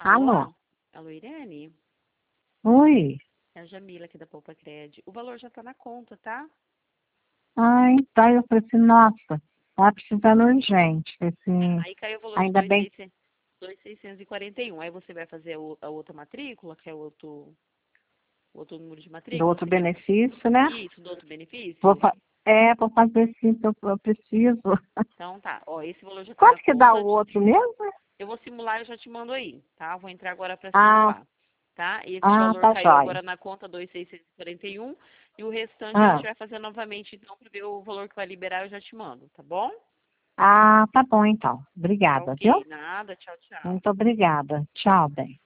Alô? Alô? Alô, Irene? Oi. É a Jamila aqui da Poupa Cred. O valor já tá na conta, tá? Ah, então eu falei assim, nossa, tá precisando urgente. Falei assim, Aí caiu o valor de ainda bem 2.641. Aí você vai fazer a outra matrícula, que é o outro número de do matrícula. outro Você quer benefício, né? isso, do outro Vou, benefício? vou fazer sim, que eu preciso. Então tá. Ó, esse valor já tá na Quanto que dá conta. o outro mesmo? Eu vou simular e eu já te mando aí, tá? Vou entrar agora para Ah, simular, tá? E esse valor tá caiu jóia. agora na conta 2.641 e o restante a gente Ah, vai fazer novamente, então, para ver o valor que vai liberar, eu já te mando, tá bom? tá bom então. Tá Obrigada, viu? ok, nada, tchau, tchau. Muito obrigada. Tchau, bem.